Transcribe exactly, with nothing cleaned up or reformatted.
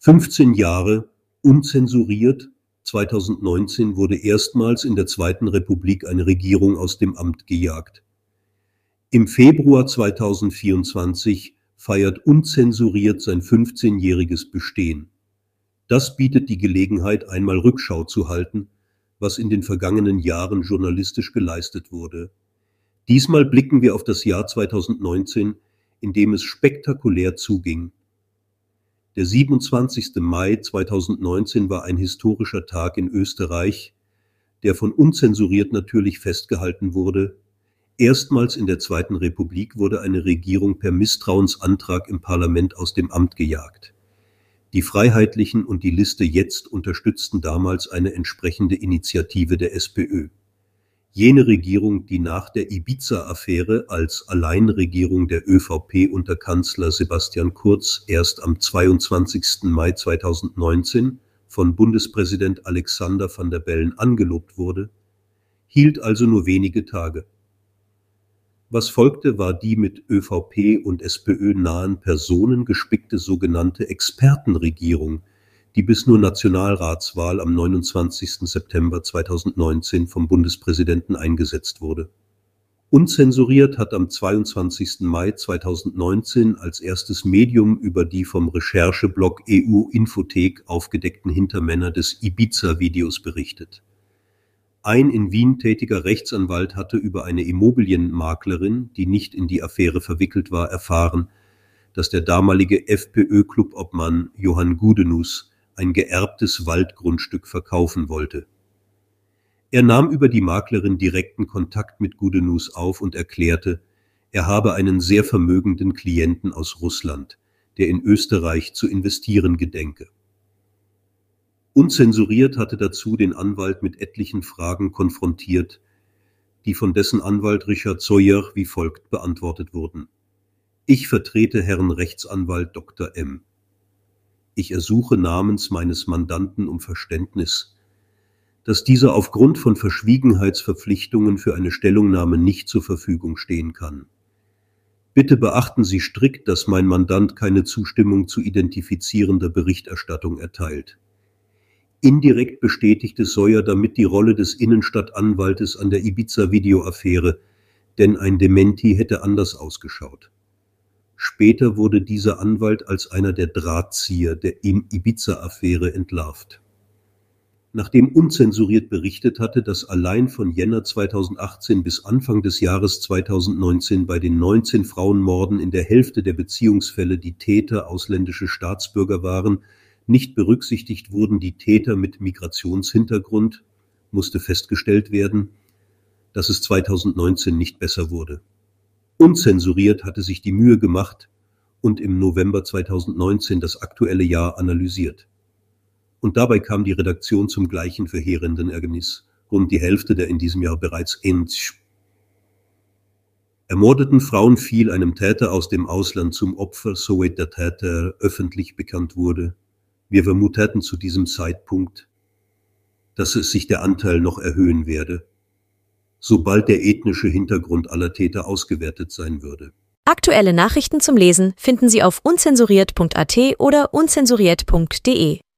fünfzehn Jahre unzensuriert. zweitausendneunzehn wurde erstmals in der Zweiten Republik eine Regierung aus dem Amt gejagt. Im Februar zweitausendvierundzwanzig feiert unzensuriert sein fünfzehnjähriges Bestehen. Das bietet die Gelegenheit, einmal Rückschau zu halten, was in den vergangenen Jahren journalistisch geleistet wurde. Diesmal blicken wir auf das Jahr zweitausendneunzehn, in dem es spektakulär zuging. Der siebenundzwanzigste Mai zweitausendneunzehn war ein historischer Tag in Österreich, der von unzensuriert natürlich festgehalten wurde. Erstmals in der Zweiten Republik wurde eine Regierung per Misstrauensantrag im Parlament aus dem Amt gejagt. Die Freiheitlichen und die Liste Jetzt unterstützten damals eine entsprechende Initiative der SPÖ. Jene Regierung, die nach der Ibiza-Affäre als Alleinregierung der ÖVP unter Kanzler Sebastian Kurz erst am zweiundzwanzigsten Mai zweitausendneunzehn von Bundespräsident Alexander Van der Bellen angelobt wurde, hielt also nur wenige Tage. Was folgte, war die mit ÖVP und SPÖ nahen Personen gespickte sogenannte Expertenregierung, die bis zur Nationalratswahl am neunundzwanzigsten September zweitausendneunzehn vom Bundespräsidenten eingesetzt wurde. Unzensuriert hat am zweiundzwanzigsten Mai zweitausendneunzehn als erstes Medium über die vom Rechercheblog E U-Infothek aufgedeckten Hintermänner des Ibiza-Videos berichtet. Ein in Wien tätiger Rechtsanwalt hatte über eine Immobilienmaklerin, die nicht in die Affäre verwickelt war, erfahren, dass der damalige FPÖ-Clubobmann Johann Gudenus ein geerbtes Waldgrundstück verkaufen wollte. Er nahm über die Maklerin direkten Kontakt mit Gudenus auf und erklärte, er habe einen sehr vermögenden Klienten aus Russland, der in Österreich zu investieren gedenke. Unzensuriert hatte dazu den Anwalt mit etlichen Fragen konfrontiert, die von dessen Anwalt Richard Sawyer wie folgt beantwortet wurden. Ich vertrete Herrn Rechtsanwalt Doktor M. Ich ersuche namens meines Mandanten um Verständnis, dass dieser aufgrund von Verschwiegenheitsverpflichtungen für eine Stellungnahme nicht zur Verfügung stehen kann. Bitte beachten Sie strikt, dass mein Mandant keine Zustimmung zu identifizierender Berichterstattung erteilt. Indirekt bestätigte Sawyer damit die Rolle des Innenstadtanwaltes an der Ibiza-Video-Affäre, denn ein Dementi hätte anders ausgeschaut. Später wurde dieser Anwalt als einer der Drahtzieher der Ibiza-Affäre entlarvt. Nachdem unzensuriert berichtet hatte, dass allein von Jänner zweitausendachtzehn bis Anfang des Jahres zweitausendneunzehn bei den neunzehn Frauenmorden in der Hälfte der Beziehungsfälle die Täter ausländische Staatsbürger waren, nicht berücksichtigt wurden die Täter mit Migrationshintergrund, musste festgestellt werden, dass es zweitausendneunzehn nicht besser wurde. Unzensuriert hatte sich die Mühe gemacht und im November zweitausendneunzehn das aktuelle Jahr analysiert. Und dabei kam die Redaktion zum gleichen verheerenden Ergebnis. Rund die Hälfte der in diesem Jahr bereits ermordeten Frauen fiel einem Täter aus dem Ausland zum Opfer, soweit der Täter öffentlich bekannt wurde. Wir vermuteten zu diesem Zeitpunkt, dass es sich der Anteil noch erhöhen werde, sobald der ethnische Hintergrund aller Täter ausgewertet sein würde. Aktuelle Nachrichten zum Lesen finden Sie auf unzensuriert punkt a t oder unzensuriert punkt de.